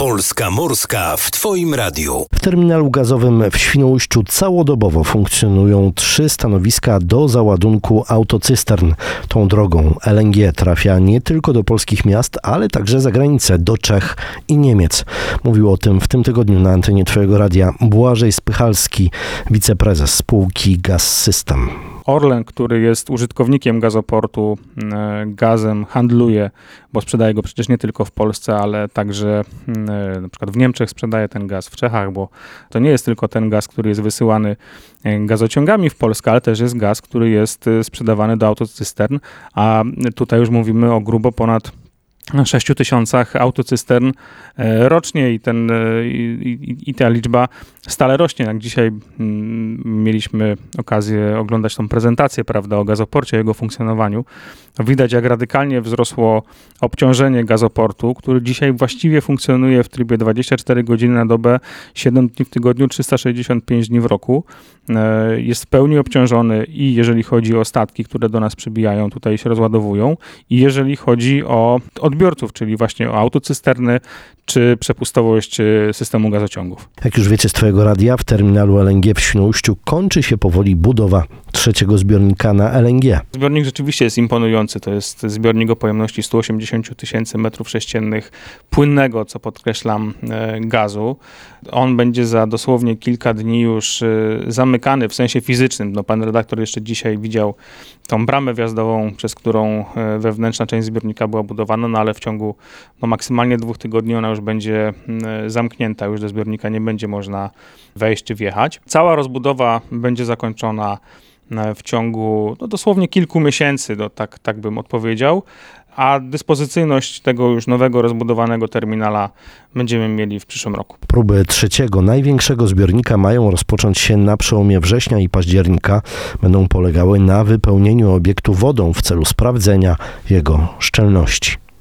Polska Morska w Twoim radiu. W terminalu gazowym w Świnoujściu całodobowo funkcjonują 3 stanowiska do załadunku autocystern. Tą drogą LNG trafia nie tylko do polskich miast, ale także za granicę, do Czech i Niemiec. Mówił o tym w tym tygodniu na antenie Twojego radia Błażej Spychalski, wiceprezes spółki Gaz System. Orlen, który jest użytkownikiem gazoportu, gazem handluje, bo sprzedaje go przecież nie tylko w Polsce, ale także na przykład w Niemczech sprzedaje ten gaz, w Czechach, bo to nie jest tylko ten gaz, który jest wysyłany gazociągami w Polskę, ale też jest gaz, który jest sprzedawany do autocystern, a tutaj już mówimy o grubo ponad 6 000 autocystern rocznie i ta liczba stale rośnie. Jak dzisiaj mieliśmy okazję oglądać tą prezentację, prawda, o gazoporcie, jego funkcjonowaniu, widać, jak radykalnie wzrosło obciążenie gazoportu, który dzisiaj właściwie funkcjonuje w trybie 24 godziny na dobę, 7 dni w tygodniu, 365 dni w roku. Jest w pełni obciążony i jeżeli chodzi o statki, które do nas przybijają, tutaj się rozładowują, i jeżeli chodzi o odbiorców, czyli właśnie o autocysterny, czy przepustowość systemu gazociągów. Jak już wiecie z Twojego radia, w terminalu LNG w Świnoujściu kończy się powoli budowa 3. zbiornika na LNG. Zbiornik rzeczywiście jest imponujący. To jest zbiornik o pojemności 180 000 m3 płynnego, co podkreślam, gazu. On będzie za dosłownie kilka dni już zamykany w sensie fizycznym. No, pan redaktor jeszcze dzisiaj widział tą bramę wjazdową, przez którą wewnętrzna część zbiornika była budowana, no ale w ciągu maksymalnie 2 tygodni ona już będzie zamknięta. Już do zbiornika nie będzie można wejść czy wjechać. Cała rozbudowa będzie zakończona w ciągu dosłownie kilku miesięcy, tak bym odpowiedział, a dyspozycyjność tego już nowego, rozbudowanego terminala będziemy mieli w przyszłym roku. Próby 3. największego zbiornika mają rozpocząć się na przełomie września i października. Będą polegały na wypełnieniu obiektu wodą w celu sprawdzenia jego szczelności.